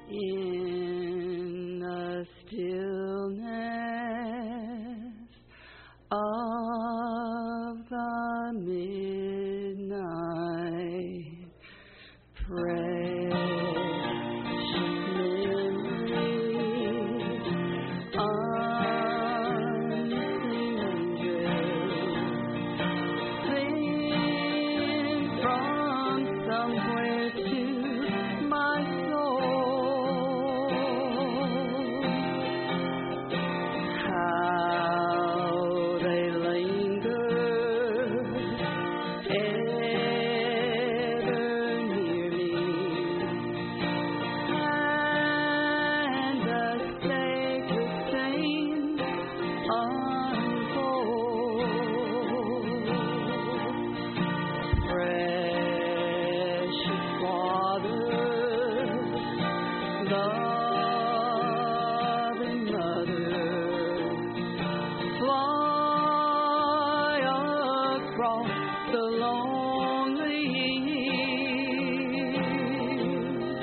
In the stillness of the midnight, precious memories, unseen angels sing from somewhere to my soul. How they linger ever near me, and the sacred scenes unfold. Precious Father, loving Mother, fly across the lonely years,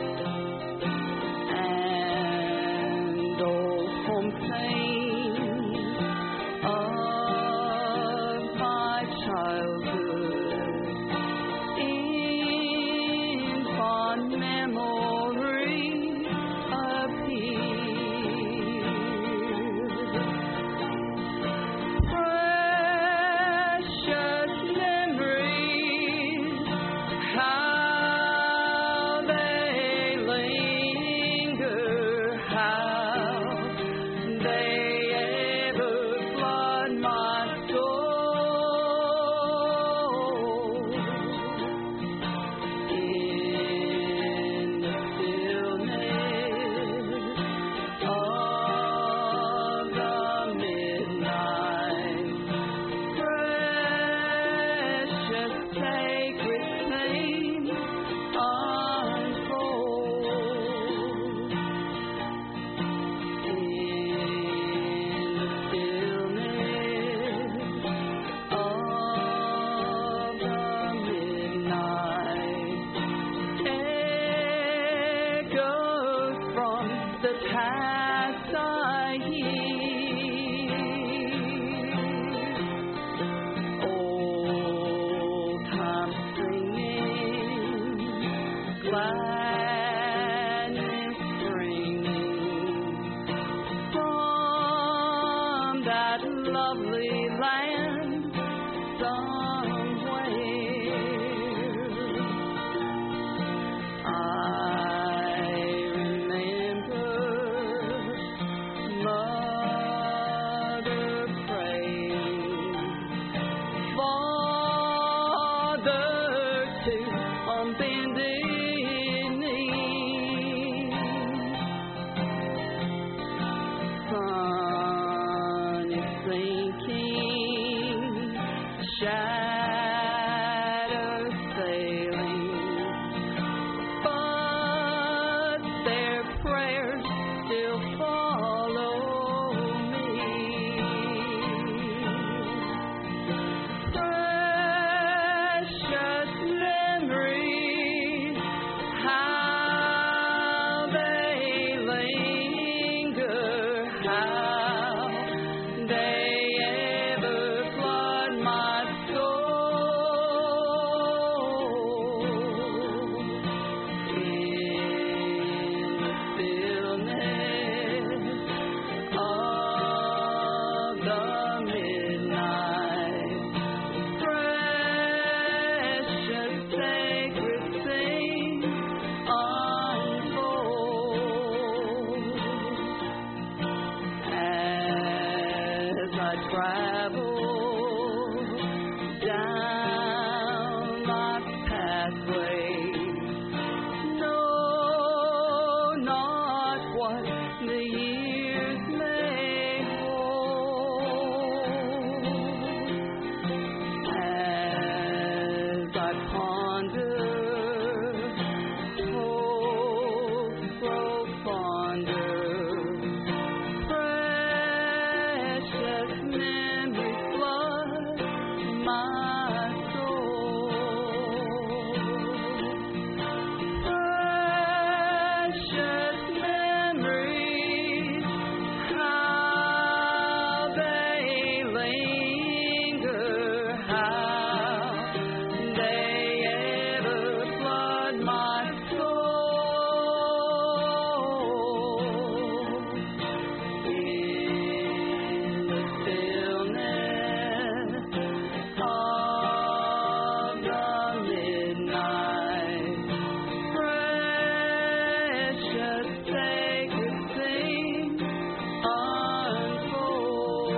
and old home pains of my childhood in fond memory appear. Precious memories, how they linger, how they ever flood my soul. In the stillness of the midnight, precious sacred things unfold. In the stillness of the midnight, echoes from the past I hear. Old time singing, gladness bringing from that lovely land somewhere. I remember Mother praying, Father to on bending knee. Sun is sinking my soul. In the stillness of the midnight, precious sacred things unfold.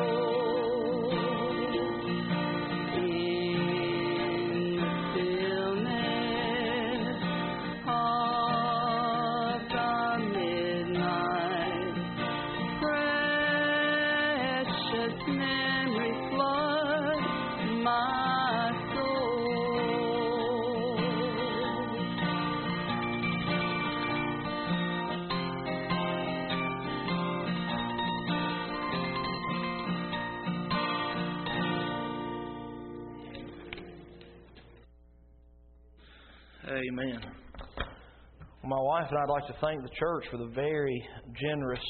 In the stillness of the midnight, precious memory flood my soul. Amen. My wife and I'd like to thank the church for the very generous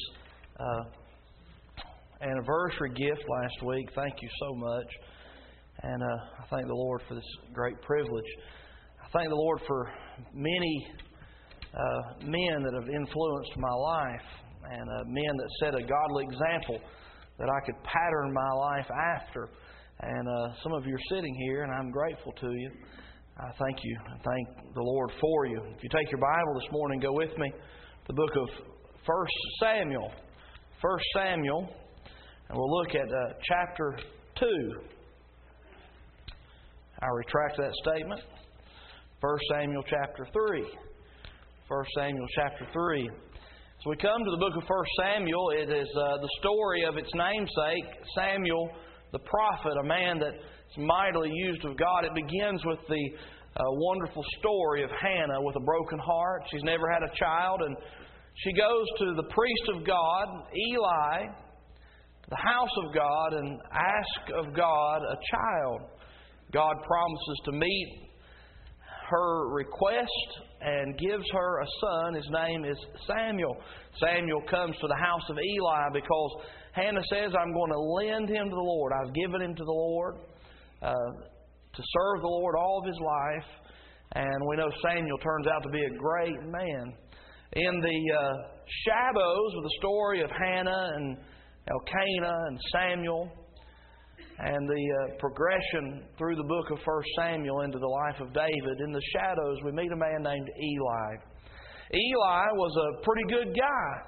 anniversary gift last week. Thank you so much. And I thank the Lord for this great privilege. I thank the Lord for many men that have influenced my life and men that set a godly example that I could pattern my life after. And some of you are sitting here, and I'm grateful to you. I thank you and thank the Lord for you. If you take your Bible this morning, go with me to the book of 1 Samuel. 1 Samuel, and we'll look at chapter 2. I retract that statement. 1 Samuel chapter 3. 1 Samuel chapter 3. So we come to the book of 1 Samuel. It is the story of its namesake, Samuel the prophet, a man that is mightily used of God. It begins with the wonderful story of Hannah with a broken heart. She's never had a child, and she goes to the priest of God, Eli, the house of God, and asks of God a child. God promises to meet her request and gives her a son. His name is Samuel. Samuel comes to the house of Eli because Hannah says, I'm going to lend him to the Lord. I've given him to the Lord to serve the Lord all of his life. And we know Samuel turns out to be a great man. In the shadows of the story of Hannah and Elkanah and Samuel, and the progression through the book of 1 Samuel into the life of David, in the shadows we meet a man named Eli. Eli was a pretty good guy,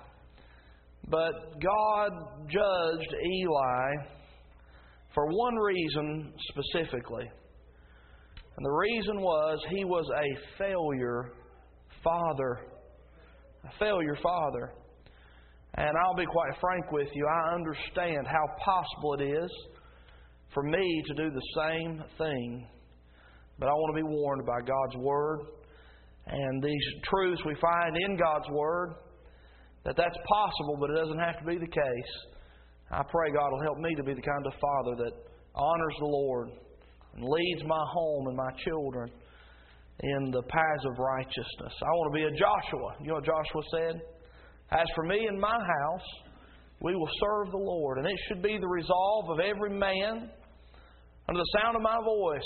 but God judged Eli for one reason specifically. And the reason was he was a failure father. A failure father. And I'll be quite frank with you, I understand how possible it is for me to do the same thing. But I want to be warned by God's Word and these truths we find in God's Word that that's possible, but it doesn't have to be the case. I pray God will help me to be the kind of father that honors the Lord and leads my home and my children in the paths of righteousness. I want to be a Joshua. You know what Joshua said? As for me and my house, we will serve the Lord. And it should be the resolve of every man under the sound of my voice.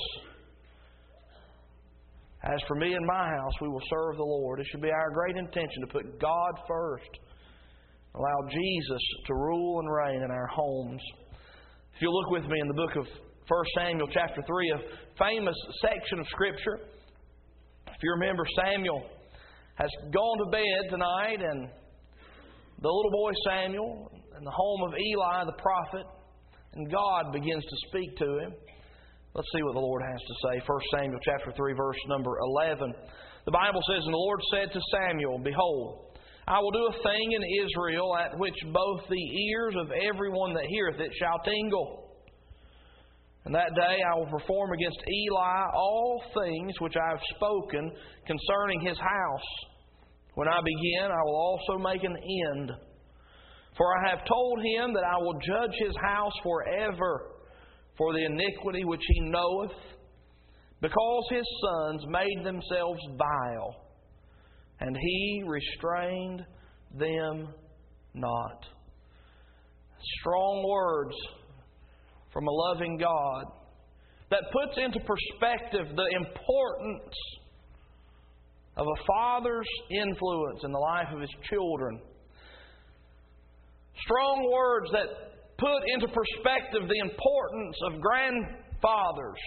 As for me and my house, we will serve the Lord. It should be our great intention to put God first. Allow Jesus to rule and reign in our homes. If you look with me in the book of 1 Samuel chapter 3, a famous section of Scripture. If you remember, Samuel has gone to bed tonight, and the little boy Samuel in the home of Eli the prophet, and God begins to speak to him. Let's see what the Lord has to say. 1 Samuel chapter 3, verse number 11. The Bible says, And the Lord said to Samuel, Behold, I will do a thing in Israel at which both the ears of everyone that heareth it shall tingle. And that day I will perform against Eli all things which I have spoken concerning his house. When I begin, I will also make an end. For I have told him that I will judge his house forever for the iniquity which he knoweth, because his sons made themselves vile, and he restrained them not. Strong words from a loving God that puts into perspective the importance of a father's influence in the life of his children. Strong words that put into perspective the importance of grandfathers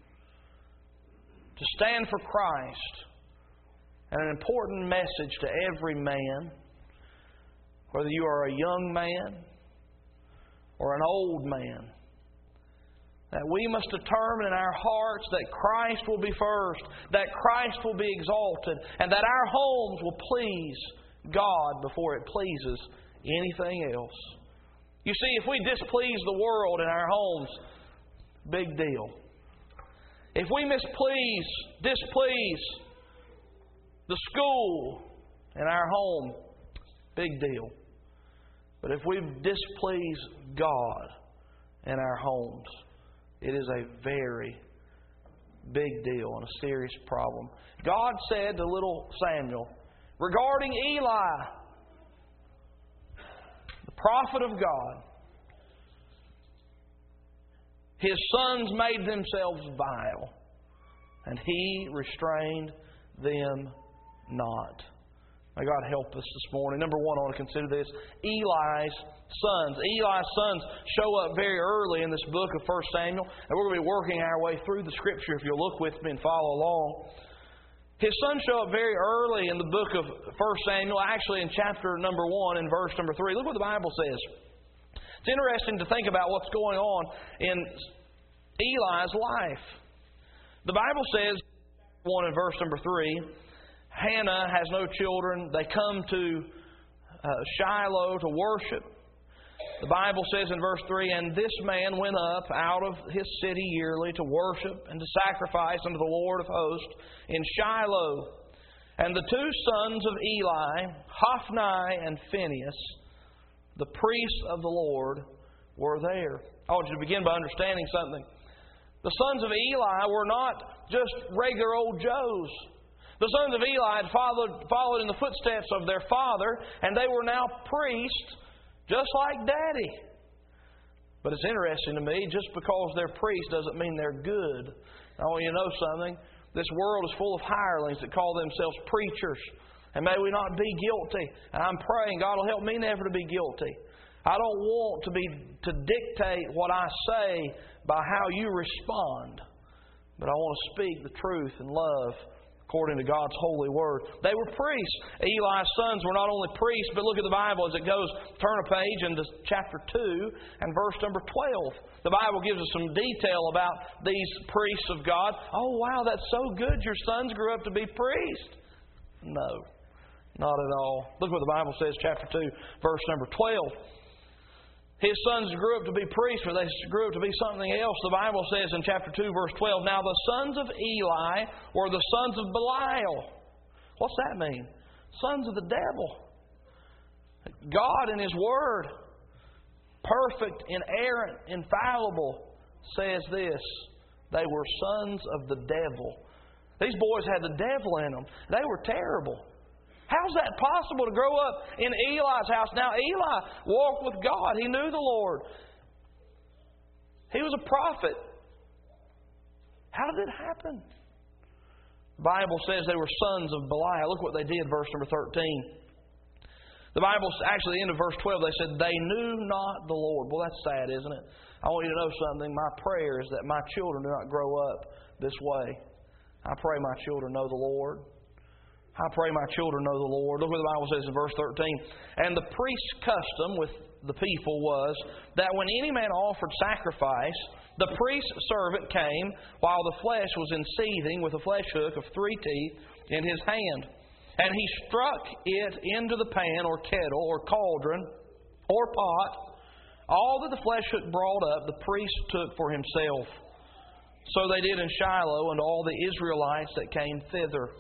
to stand for Christ, and an important message to every man, whether you are a young man or an old man, that we must determine in our hearts that Christ will be first, that Christ will be exalted, and that our homes will please God before it pleases anything else. You see, if we displease the world in our homes, big deal. If we displease the school in our home, big deal. But if we displease God in our homes, it is a very big deal and a serious problem. God said to little Samuel, regarding Eli, the prophet of God, his sons made themselves vile, and he restrained them not. May God help us this morning. Number one, I want to consider this. Eli's sons. Eli's sons show up very early in this book of 1 Samuel. And we're going to be working our way through the Scripture if you'll look with me and follow along. His sons show up very early in the book of 1 Samuel, actually in chapter number 1 and verse number 3. Look what the Bible says. It's interesting to think about what's going on in Eli's life. The Bible says, 1 and verse number 3, Hannah has no children. They come to Shiloh to worship. The Bible says in verse 3, and this man went up out of his city yearly to worship and to sacrifice unto the Lord of hosts in Shiloh. And the two sons of Eli, Hophni and Phinehas, the priests of the Lord, were there. I want you to begin by understanding something. The sons of Eli were not just regular old Joes. The sons of Eli had followed in the footsteps of their father, and they were now priests, just like Daddy. But it's interesting to me, just because they're priests doesn't mean they're good. I want you to know something. This world is full of hirelings that call themselves preachers. And may we not be guilty. And I'm praying God will help me never to be guilty. I don't want to dictate what I say by how you respond. But I want to speak the truth in love according to God's holy word. They were priests. Eli's sons were not only priests, but look at the Bible as it goes. Turn a page into chapter 2 and verse number 12. The Bible gives us some detail about these priests of God. Oh, wow, that's so good. Your sons grew up to be priests. No, not at all. Look what the Bible says, chapter 2, verse number 12. His sons grew up to be priests, or they grew up to be something else. The Bible says in chapter 2, verse 12, now the sons of Eli were the sons of Belial. What's that mean? Sons of the devil. God in His Word, perfect, inerrant, infallible, says this. They were sons of the devil. These boys had the devil in them. They were terrible. How's that possible to grow up in Eli's house? Now, Eli walked with God. He knew the Lord. He was a prophet. How did it happen? The Bible says they were sons of Belial. Look what they did, verse number 13. The Bible, actually, the end of verse 12, they said, they knew not the Lord. Well, that's sad, isn't it? I want you to know something. My prayer is that my children do not grow up this way. I pray my children know the Lord. I pray my children know the Lord. Look what the Bible says in verse 13. And the priest's custom with the people was that when any man offered sacrifice, the priest's servant came while the flesh was in seething with a flesh hook of 3 teeth in his hand. And he struck it into the pan or kettle or cauldron or pot. All that the flesh hook brought up, the priest took for himself. So they did in Shiloh and all the Israelites that came thither.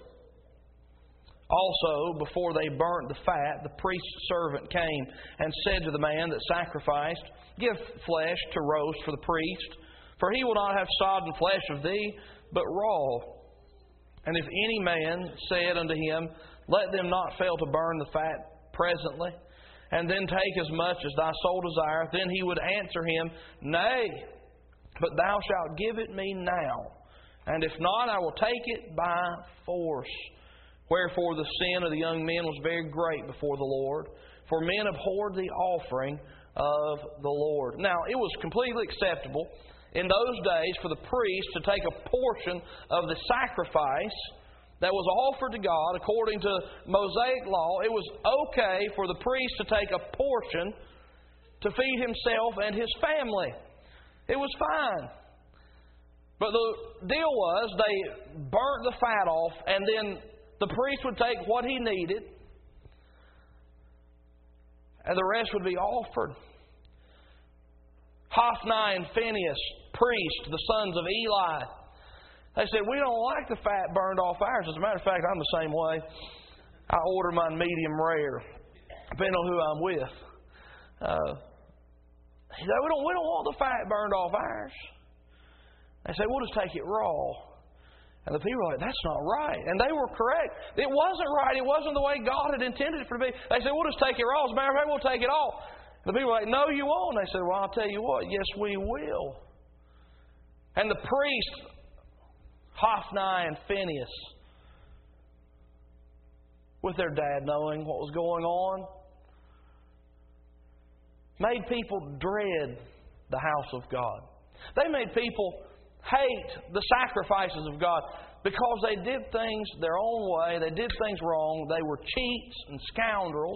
Also, before they burnt the fat, the priest's servant came and said to the man that sacrificed, give flesh to roast for the priest, for he will not have sodden flesh of thee, but raw. And if any man said unto him, let them not fail to burn the fat presently, and then take as much as thy soul desireth, then he would answer him, nay, but thou shalt give it me now, and if not, I will take it by force. Wherefore the sin of the young men was very great before the Lord, for men abhorred the offering of the Lord. Now, it was completely acceptable in those days for the priest to take a portion of the sacrifice that was offered to God according to Mosaic law. It was okay for the priest to take a portion to feed himself and his family. It was fine. But the deal was they burnt the fat off, and then the priest would take what he needed, and the rest would be offered. Hophni and Phinehas, priests, the sons of Eli, they said, we don't like the fat burned off ours. As a matter of fact, I'm the same way. I order mine medium rare, depending on who I'm with. He said, we don't want the fat burned off ours. They said, we'll just take it raw. And the people were like, that's not right. And they were correct. It wasn't right. It wasn't the way God had intended it for to be. They said, we'll just take it raw. As a matter of fact, we'll take it all. The people were like, no, you won't. They said, well, I'll tell you what. Yes, we will. And the priests, Hophni and Phinehas, with their dad knowing what was going on, made people dread the house of God. They made people hate the sacrifices of God because they did things their own way. They did things wrong. They were cheats and scoundrels.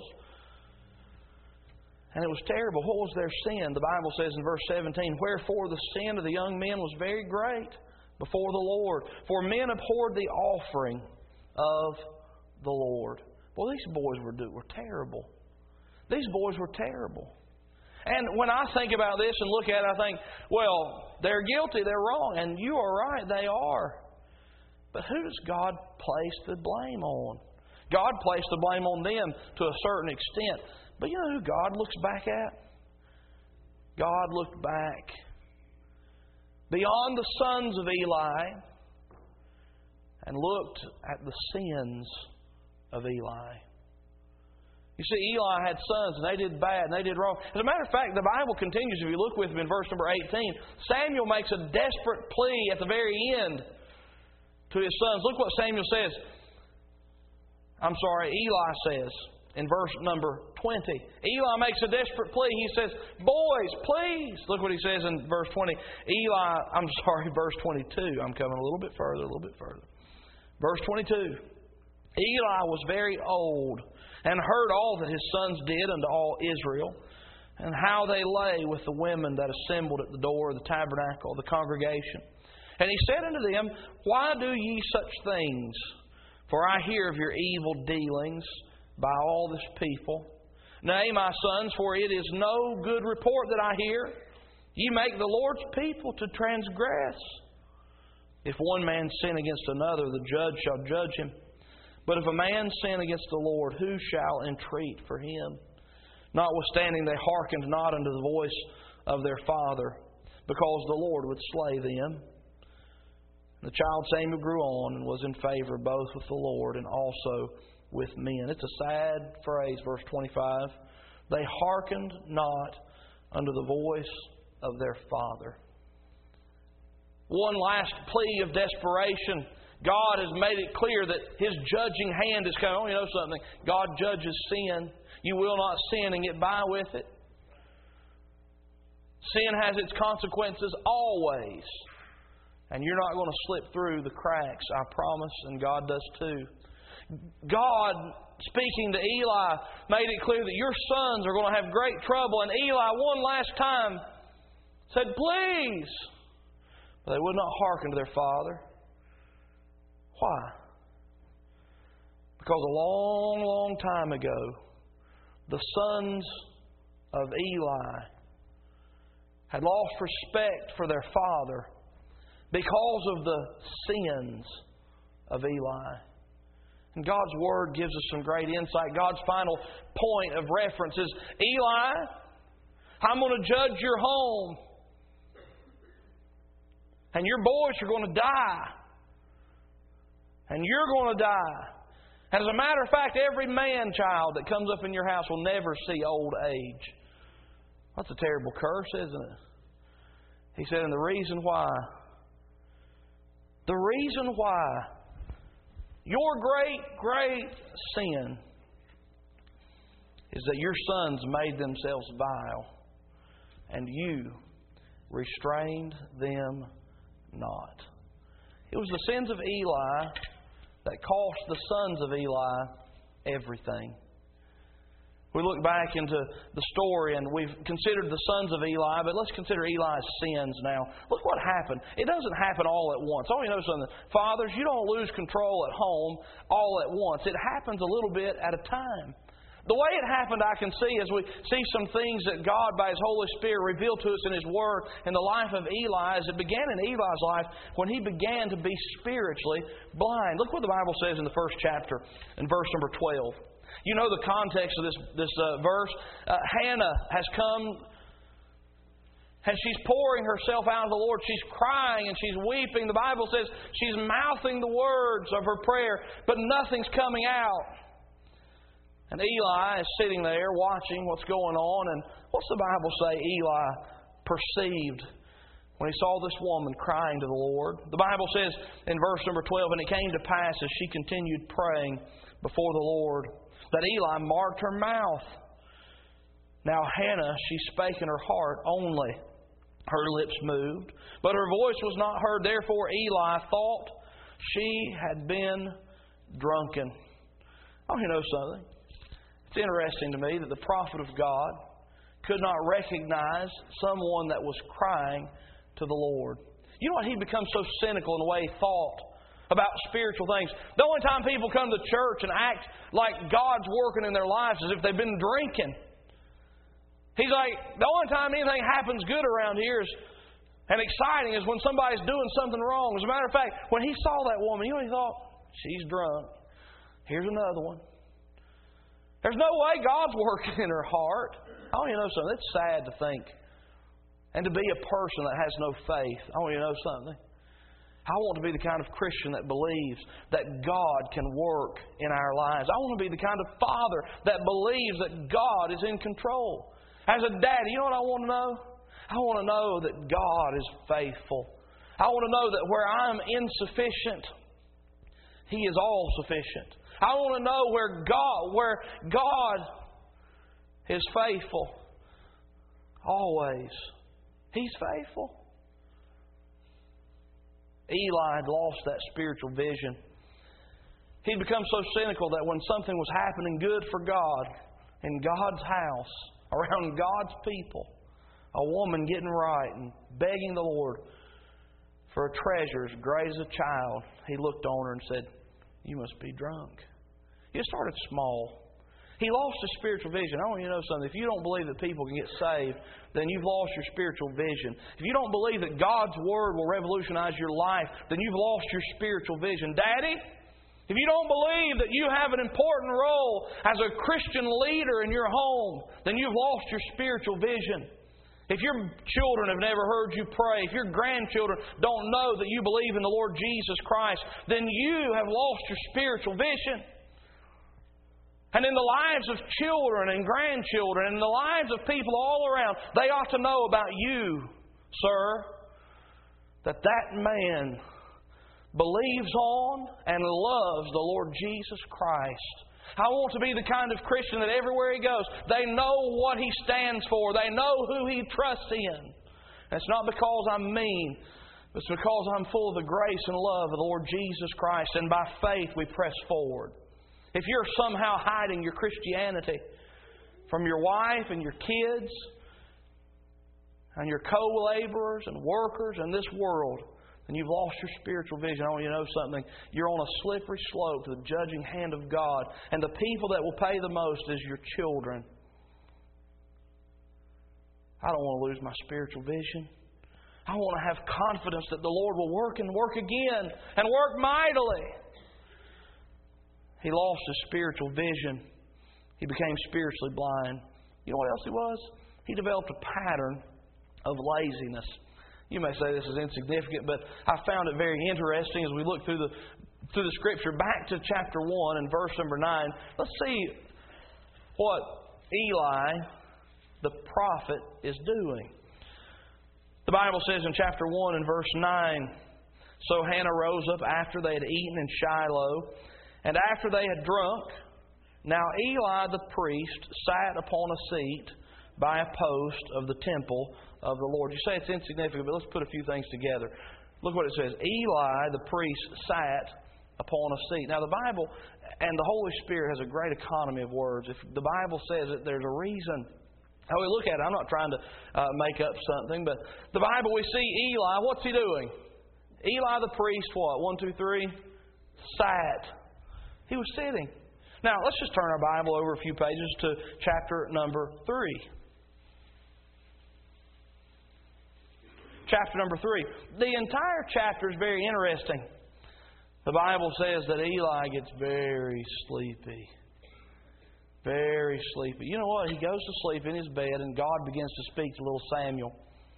And it was terrible. What was their sin? The Bible says in verse 17, wherefore the sin of the young men was very great before the Lord, for men abhorred the offering of the Lord. Well, these boys were terrible. These boys were terrible. And when I think about this and look at it, I think, well, they're guilty, they're wrong, and you are right, they are. But who does God place the blame on? God placed the blame on them to a certain extent. But you know who God looks back at? God looked back beyond the sons of Eli and looked at the sins of Eli. You see, Eli had sons, and they did bad, and they did wrong. As a matter of fact, the Bible continues, if you look with me in verse number 18, Samuel makes a desperate plea at the very end to his sons. Look what Samuel says. Eli says in verse number 20. Eli makes a desperate plea. He says, boys, please. Look what he says in verse 20. Verse 22. I'm coming a little bit further. Verse 22. Eli was very old, and heard all that his sons did unto all Israel, and how they lay with the women that assembled at the door of the tabernacle of the congregation. And he said unto them, why do ye such things? For I hear of your evil dealings by all this people. Nay, my sons, for it is no good report that I hear. Ye make the Lord's people to transgress. If one man sin against another, the judge shall judge him. But if a man sin against the Lord, who shall entreat for him? Notwithstanding, they hearkened not unto the voice of their father, because the Lord would slay them. The child Samuel grew on and was in favor both with the Lord and also with men. It's a sad phrase, verse 25. They hearkened not unto the voice of their father. One last plea of desperation. God has made it clear that His judging hand is coming. Oh, you know something? God judges sin. You will not sin and get by with it. Sin has its consequences always. And you're not going to slip through the cracks, I promise, and God does too. God, speaking to Eli, made it clear that your sons are going to have great trouble. And Eli, one last time, said, please. But they would not hearken to their father. Why? Because a long, long time ago, the sons of Eli had lost respect for their father because of the sins of Eli. And God's Word gives us some great insight. God's final point of reference is, Eli, I'm going to judge your home. And your boys are going to die. And you're going to die. And as a matter of fact, every man-child that comes up in your house will never see old age. That's a terrible curse, isn't it? He said, and the reason why Your great, great sin is that your sons made themselves vile, and you restrained them not. It was the sins of Eli that cost the sons of Eli everything. We look back into the story and we've considered the sons of Eli, but let's consider Eli's sins now. Look what happened. It doesn't happen all at once. Oh, you know something? Fathers, you don't lose control at home all at once. It happens a little bit at a time. The way it happened, I can see, as we see some things that God, by His Holy Spirit, revealed to us in His Word in the life of Eli, as it began in Eli's life when he began to be spiritually blind. Look what the Bible says in the first chapter, in verse number 12. You know the context of this verse. Hannah has come, and she's pouring herself out to the Lord. She's crying and she's weeping. The Bible says she's mouthing the words of her prayer, but nothing's coming out. And Eli is sitting there watching what's going on. And what's the Bible say Eli perceived when he saw this woman crying to the Lord? The Bible says in verse number 12, and it came to pass as she continued praying before the Lord, that Eli marked her mouth. Now Hannah, she spake in her heart only. Her lips moved, but her voice was not heard. Therefore Eli thought she had been drunken. Oh, you know something? It's interesting to me that the prophet of God could not recognize someone that was crying to the Lord. You know what? He becomes so cynical in the way he thought about spiritual things. The only time people come to church and act like God's working in their lives is if they've been drinking. He's like, the only time anything happens good around here and exciting is when somebody's doing something wrong. As a matter of fact, when he saw that woman, you know what he thought? She's drunk. Here's another one. There's no way God's working in her heart. I want you to know something. It's sad to think. And to be a person that has no faith. I want you to know something. I want to be the kind of Christian that believes that God can work in our lives. I want to be the kind of father that believes that God is in control. As a daddy, you know what I want to know? I want to know that God is faithful. I want to know that where I'm insufficient, He is all sufficient. I want to know where God is faithful. Always. He's faithful. Eli had lost that spiritual vision. He'd become so cynical that when something was happening good for God, in God's house, around God's people, a woman getting right and begging the Lord for a treasure as great as a child, he looked on her and said, "You must be drunk." He started small. He lost his spiritual vision. I want you to know something. If you don't believe that people can get saved, then you've lost your spiritual vision. If you don't believe that God's Word will revolutionize your life, then you've lost your spiritual vision. Daddy, if you don't believe that you have an important role as a Christian leader in your home, then you've lost your spiritual vision. If your children have never heard you pray, if your grandchildren don't know that you believe in the Lord Jesus Christ, then you have lost your spiritual vision. And in the lives of children and grandchildren and in the lives of people all around, they ought to know about you, sir, that man believes on and loves the Lord Jesus Christ. I want to be the kind of Christian that everywhere he goes, they know what he stands for. They know who he trusts in. And it's not because I'm mean. It's because I'm full of the grace and love of the Lord Jesus Christ. And by faith we press forward. If you're somehow hiding your Christianity from your wife and your kids and your co-laborers and workers in this world, then you've lost your spiritual vision. I want you to know something. You're on a slippery slope to the judging hand of God. And the people that will pay the most is your children. I don't want to lose my spiritual vision. I want to have confidence that the Lord will work and work again and work mightily. He lost his spiritual vision. He became spiritually blind. You know what else he was? He developed a pattern of laziness. You may say this is insignificant, but I found it very interesting as we look through the Scripture. Back to chapter 1 and verse number 9. Let's see what Eli, the prophet, is doing. The Bible says in chapter 1 and verse 9, "So Hannah rose up after they had eaten in Shiloh, And after they had drunk, now Eli the priest sat upon a seat by a post of the temple of the Lord. You say it's insignificant, but let's put a few things together. Look what it says. Eli the priest sat upon a seat. Now the Bible and the Holy Spirit has a great economy of words. If the Bible says it, there's a reason. How we look at it, I'm not trying to make up something, but the Bible, we see Eli, what's he doing? Eli the priest, what? 1, 2, 3? Sat. He was sitting. Now, let's just turn our Bible over a few pages to chapter number 3. Chapter number 3. The entire chapter is very interesting. The Bible says that Eli gets very sleepy. Very sleepy. You know what? He goes to sleep in his bed and God begins to speak to little Samuel.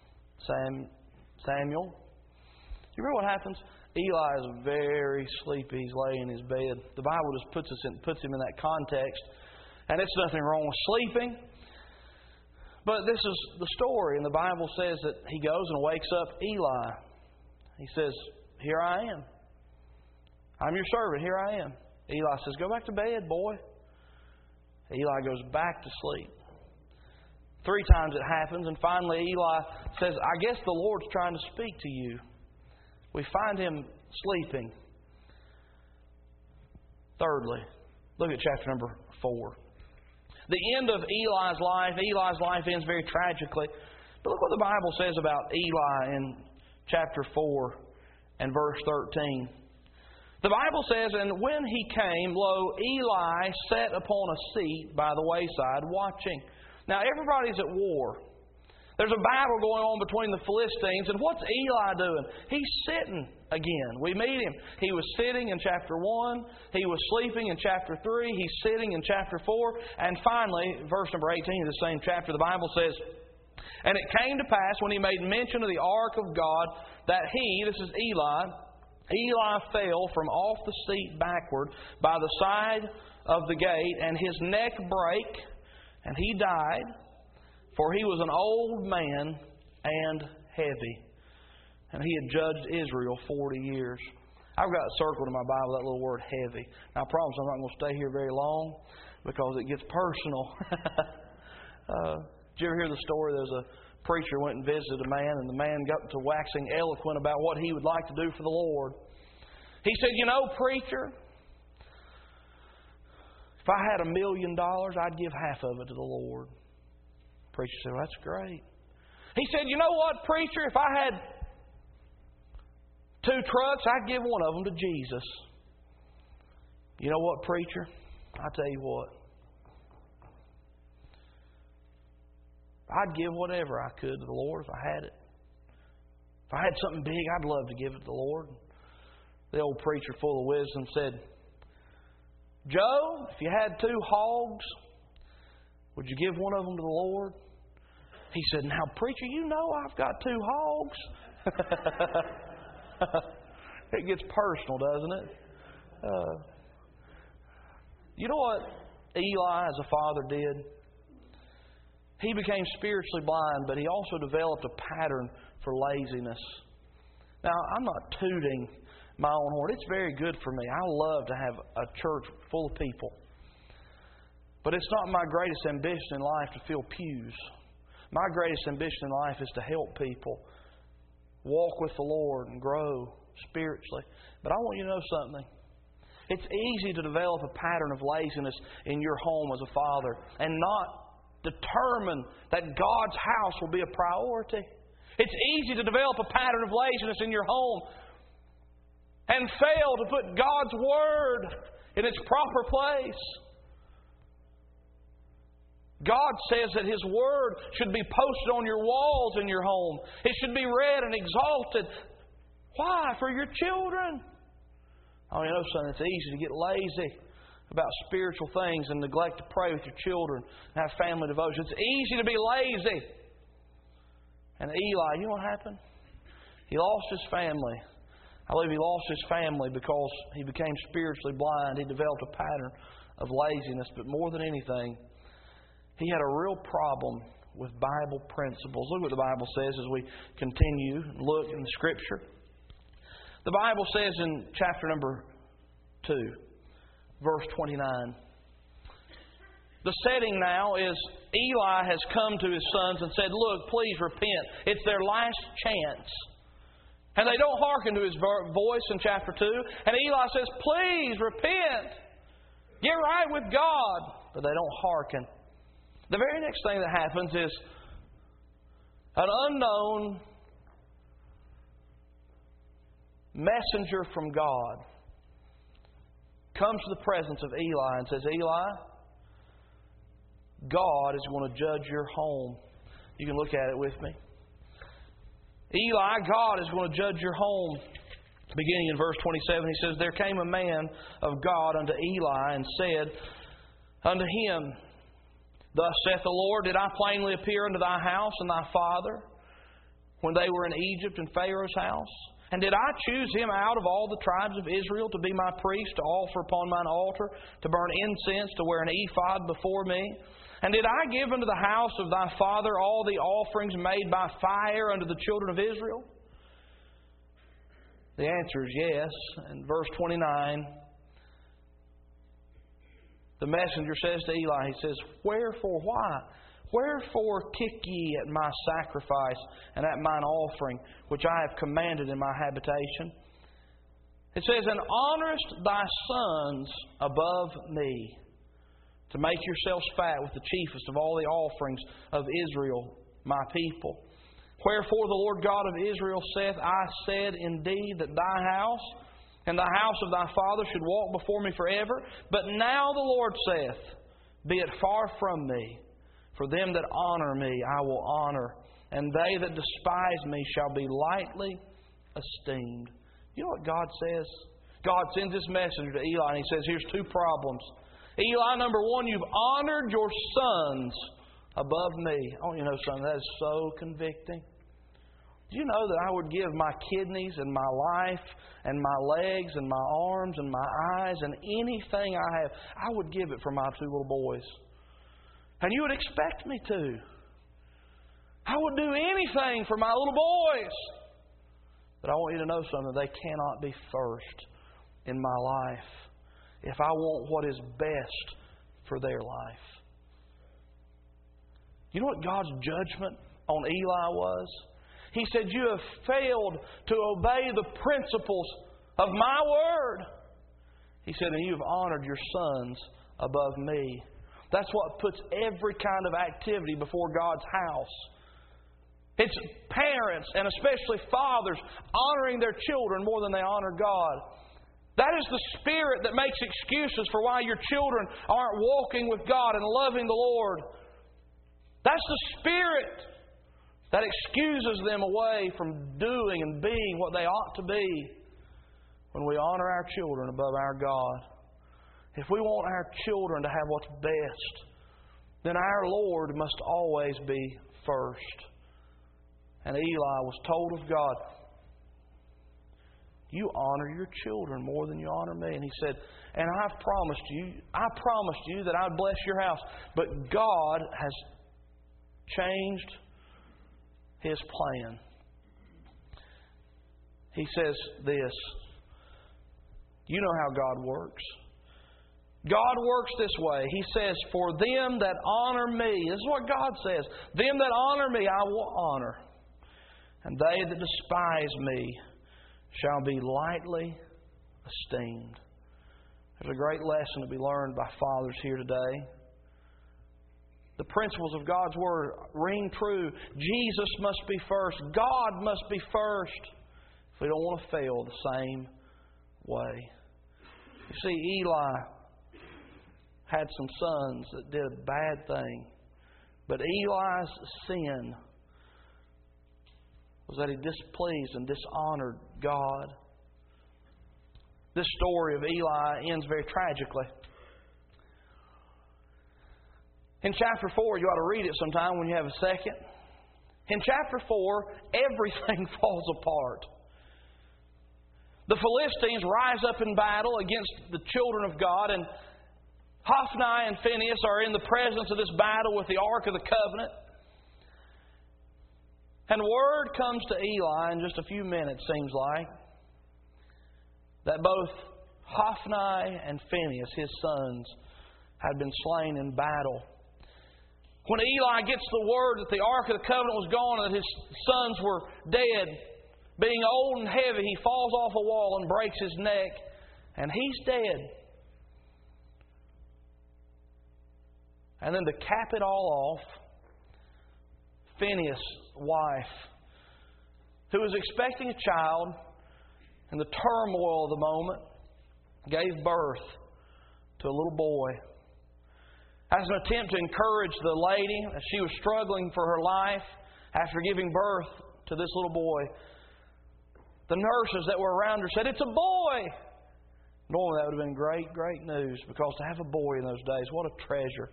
Samuel? You remember what happens? Eli is very sleepy. He's laying in his bed. The Bible just puts him in that context. And it's nothing wrong with sleeping. But this is the story. And the Bible says that he goes and wakes up Eli. He says, "Here I am. I'm your servant. Here I am." Eli says, "Go back to bed, boy." Eli goes back to sleep. 3 times it happens. And finally Eli says, "I guess the Lord's trying to speak to you." We find him sleeping. Thirdly, look at chapter number 4. The end of Eli's life. Eli's life ends very tragically. But look what the Bible says about Eli in chapter 4 and verse 13. The Bible says, "And when he came, lo, Eli sat upon a seat by the wayside watching." Now everybody's at war. There's a battle going on between the Philistines. And what's Eli doing? He's sitting again. We meet him. He was sitting in chapter 1. He was sleeping in chapter 3. He's sitting in chapter 4. And finally, verse number 18 of the same chapter, the Bible says, "And it came to pass when he made mention of the ark of God that he," this is Eli fell from off the seat backward by the side of the gate, and his neck brake, and he died. For he was an old man and heavy. And he had judged Israel 40 years. I've got circled in my Bible that little word heavy. Now, I promise I'm not going to stay here very long because it gets personal. Did you ever hear the story? There's a preacher went and visited a man, and the man got to waxing eloquent about what he would like to do for the Lord. He said, "You know, preacher, if I had $1 million, I'd give half of it to the Lord." Preacher said, "Well, that's great." He said, "You know what, preacher? If I had 2 trucks, I'd give one of them to Jesus." You know what, preacher? I'll tell you what. I'd give whatever I could to the Lord if I had it. If I had something big, I'd love to give it to the Lord. The old preacher, full of wisdom, said, "Joe, if you had 2 hogs, would you give one of them to the Lord?" He said, "Now, preacher, you know I've got 2 hogs." It gets personal, doesn't it? You know what Eli as a father did? He became spiritually blind, but he also developed a pattern for laziness. Now, I'm not tooting my own horn. It's very good for me. I love to have a church full of people. But it's not my greatest ambition in life to fill pews. My greatest ambition in life is to help people walk with the Lord and grow spiritually. But I want you to know something. It's easy to develop a pattern of laziness in your home as a father and not determine that God's house will be a priority. It's easy to develop a pattern of laziness in your home and fail to put God's Word in its proper place. God says that His Word should be posted on your walls in your home. It should be read and exalted. Why? For your children. Oh, you know something? It's easy to get lazy about spiritual things and neglect to pray with your children and have family devotion. It's easy to be lazy. And Eli, you know what happened? He lost his family. I believe he lost his family because he became spiritually blind. He developed a pattern of laziness. But more than anything, he had a real problem with Bible principles. Look what the Bible says as we continue and look in the Scripture. The Bible says in chapter number 2, verse 29. The setting now is Eli has come to his sons and said, look, please repent. It's their last chance. And they don't hearken to his voice in chapter 2. And Eli says, please repent. Get right with God. But they don't hearken. The very next thing that happens is an unknown messenger from God comes to the presence of Eli and says, Eli, God is going to judge your home. You can look at it with me. Eli, God is going to judge your home. Beginning in verse 27, he says, there came a man of God unto Eli and said unto him, thus saith the Lord, did I plainly appear unto thy house and thy father when they were in Egypt in Pharaoh's house? And did I choose him out of all the tribes of Israel to be my priest, to offer upon mine altar, to burn incense, to wear an ephod before me? And did I give unto the house of thy father all the offerings made by fire unto the children of Israel? The answer is yes. And verse 29, the messenger says to Eli, he says, wherefore, why? Wherefore kick ye at my sacrifice and at mine offering, which I have commanded in my habitation? It says, and honorest thy sons above me, to make yourselves fat with the chiefest of all the offerings of Israel, my people. Wherefore the Lord God of Israel saith, I said indeed that thy house and the house of thy father should walk before me forever. But now the Lord saith, be it far from me. For them that honor me I will honor, and they that despise me shall be lightly esteemed. You know what God says? God sends this messenger to Eli and he says, here's two problems. Eli, number one, you've honored your sons above me. I want you to know something. That is so convicting. Do you know that I would give my kidneys and my life and my legs and my arms and my eyes and anything I have, I would give it for my two little boys. And you would expect me to. I would do anything for my little boys. But I want you to know something. They cannot be first in my life if I want what is best for their life. You know what God's judgment on Eli was? He said, you have failed to obey the principles of my word. He said, and you have honored your sons above me. That's what puts every kind of activity before God's house. It's parents, and especially fathers, honoring their children more than they honor God. That is the spirit that makes excuses for why your children aren't walking with God and loving the Lord. That's the spirit that excuses them away from doing and being what they ought to be when we honor our children above our God. If we want our children to have what's best, then our Lord must always be first. And Eli was told of God, you honor your children more than you honor me. And he said, and I promised you that I'd bless your house. But God has changed His plan. He says this, you know how God works. God works this way. He says, for them that honor me, this is what God says, them that honor me I will honor, and they that despise me shall be lightly esteemed. There's a great lesson to be learned by fathers here today. The principles of God's Word ring true. Jesus must be first. God must be first. If we don't want to fail the same way. You see, Eli had some sons that did a bad thing. But Eli's sin was that he displeased and dishonored God. This story of Eli ends very tragically. In chapter 4, you ought to read it sometime when you have a second. In chapter 4, everything falls apart. The Philistines rise up in battle against the children of God, and Hophni and Phinehas are in the presence of this battle with the Ark of the Covenant. And word comes to Eli in just a few minutes, seems like, that both Hophni and Phinehas, his sons, had been slain in battle. When Eli gets the word that the Ark of the Covenant was gone and that his sons were dead, being old and heavy, he falls off a wall and breaks his neck, and he's dead. And then to cap it all off, Phinehas' wife, who was expecting a child in the turmoil of the moment, gave birth to a little boy. As an attempt to encourage the lady, as she was struggling for her life after giving birth to this little boy, the nurses that were around her said, "It's a boy!" Normally that would have been great, great news, because to have a boy in those days, what a treasure.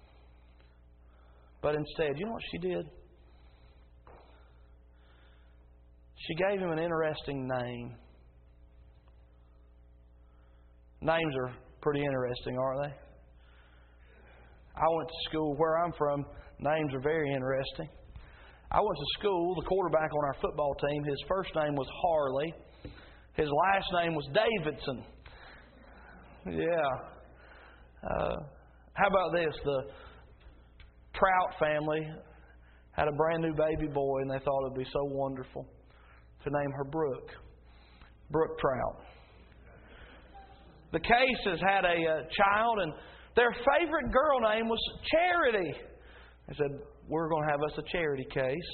But instead, you know what she did? She gave him an interesting name. Names are pretty interesting, aren't they? I went to school where I'm from. Names are very interesting. I went to school, the quarterback on our football team, his first name was Harley. His last name was Davidson. Yeah. How about this? The Trout family had a brand new baby boy, and they thought it would be so wonderful to name her Brooke. Brooke Trout. The Cases had a child, and their favorite girl name was Charity. They said, "We're going to have us a Charity Case."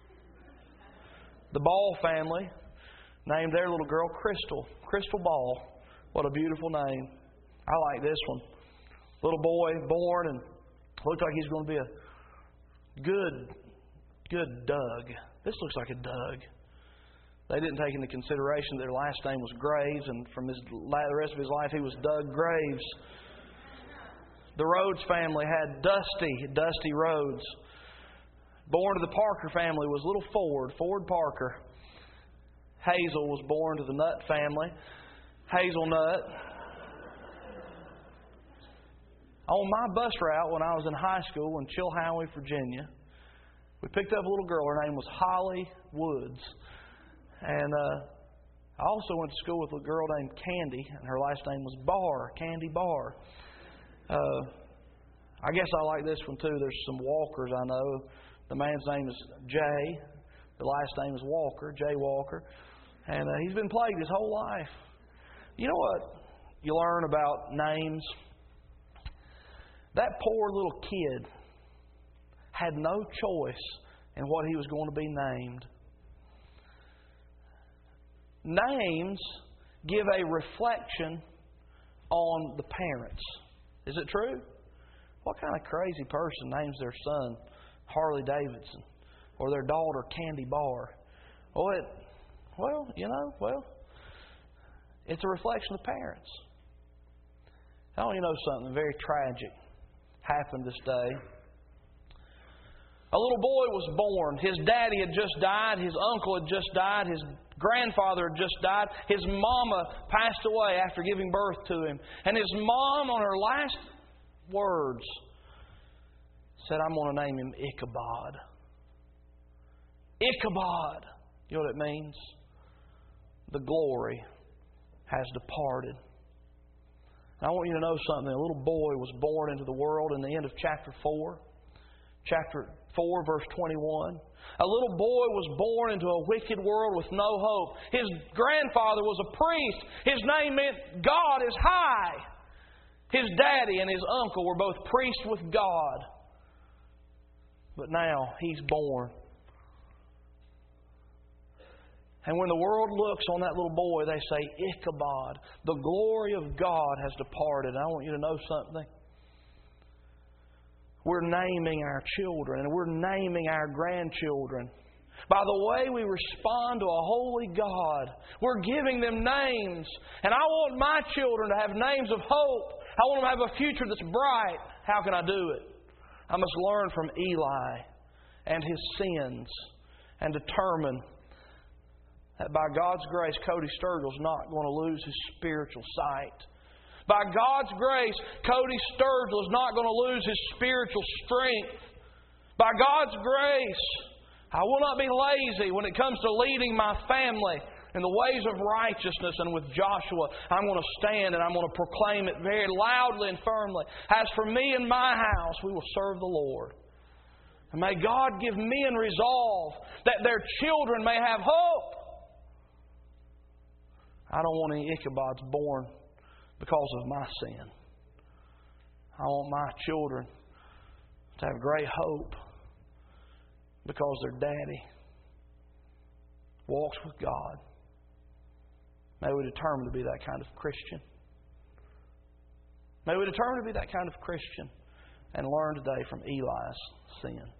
The Ball family named their little girl Crystal. Crystal Ball. What a beautiful name. I like this one. Little boy born, and looks like he's going to be a good Doug. This looks like a Doug. They didn't take into consideration that their last name was Graves, and from the rest of his life he was Doug Graves. The Rhodes family had Dusty Rhodes. Born to the Parker family was little Ford Parker. Hazel was born to the Nutt family, Hazelnut. On my bus route when I was in high school in Chilhowie, Virginia, we picked up a little girl. Her name was Holly Woods. And I also went to school with a girl named Candy, and her last name was Barr, Candy Barr. I guess I like this one too. There's some Walkers I know. The man's name is Jay. The last name is Walker, Jay Walker. And he's been plagued his whole life. You know what you learn about names? That poor little kid had no choice in what he was going to be named. Names give a reflection on the parents. Is it true? What kind of crazy person names their son Harley Davidson or their daughter Candy Barr? It's a reflection of the parents. I want you to know something very tragic happened this day. A little boy was born. His daddy had just died. His uncle had just died. His grandfather had just died. His mama passed away after giving birth to him. And his mom, on her last words, said, "I'm going to name him Ichabod." Ichabod. You know what it means? The glory has departed. And I want you to know something. A little boy was born into the world in the end of chapter 4. Chapter 4, verse 21. A little boy was born into a wicked world with no hope. His grandfather was a priest. His name meant God is high. His daddy and his uncle were both priests with God. But now he's born. And when the world looks on that little boy, they say, Ichabod, the glory of God has departed. And I want you to know something. We're naming our children and we're naming our grandchildren. By the way we respond to a holy God, we're giving them names. And I want my children to have names of hope. I want them to have a future that's bright. How can I do it? I must learn from Eli and his sins and determine that by God's grace, Cody Sturgill's not going to lose his spiritual sight. By God's grace, Cody Sturgill is not going to lose his spiritual strength. By God's grace, I will not be lazy when it comes to leading my family. in the ways of righteousness. And with Joshua, I'm going to stand and I'm going to proclaim it very loudly and firmly. As for me and my house, we will serve the Lord. And may God give men resolve that their children may have hope. I don't want any Ichabods born because of my sin. I want my children to have great hope because their daddy walks with God. May we determine to be that kind of Christian. May we determine to be that kind of Christian and learn today from Eli's sin.